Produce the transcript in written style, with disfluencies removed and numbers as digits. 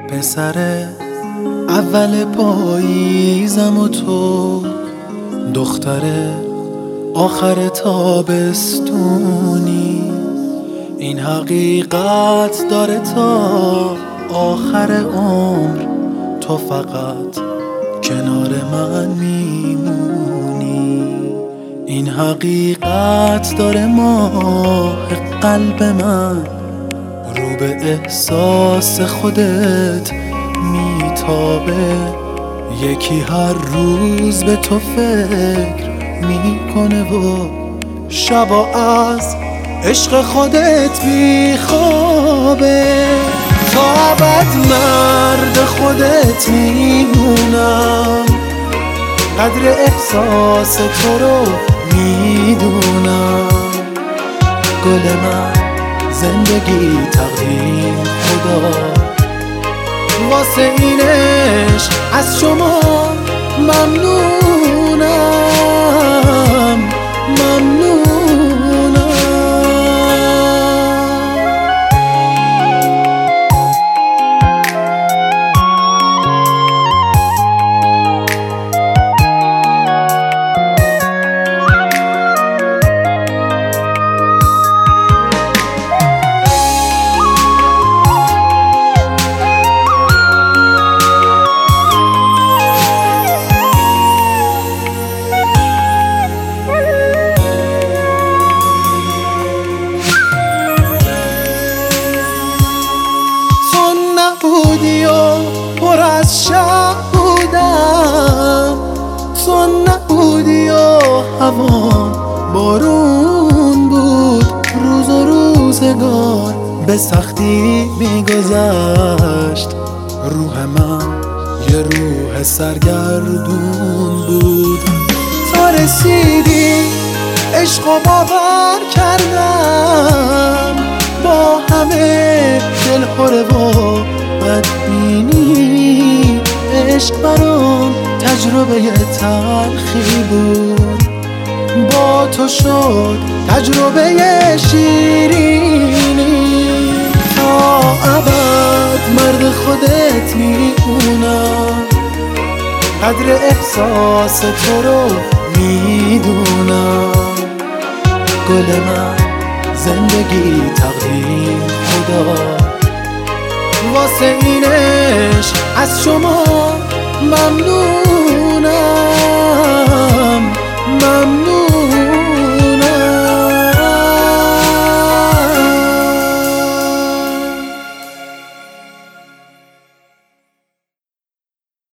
پسر اول پاییزم و تو دختر آخر تابستونی. این حقیقت داره تا آخر عمر تو فقط کنار من میمونی. این حقیقت داره ماه قلب من رو به احساس خودت میتابه. یکی هر روز به تو فکر میکنه و شبا از عشق خودت میخوابه. تا ابد مرد خودت میمونم، قدر احساس تو رو میدونم. گل من زندگی تقدیم خدا، واسه این عشق از شما ممنونم ممنونم. بودی و پر از شب بودم، تو نبودی و هوا بارون بود. روز و روزگار به سختی میگذشت، روح من یه روح سرگردون بود. تا رسیدی عشق و باور کردم، با همه دل پره و بدبینی. عشق برام تجربه تلخی بود، با تو شد تجربه شیرینی. تا ابد مرد خودت میمونم، قدر احساس تو رو میدونم. گل من زندگی تقدیم خدا، واسه این عشق از شما ممنونم ممنونم.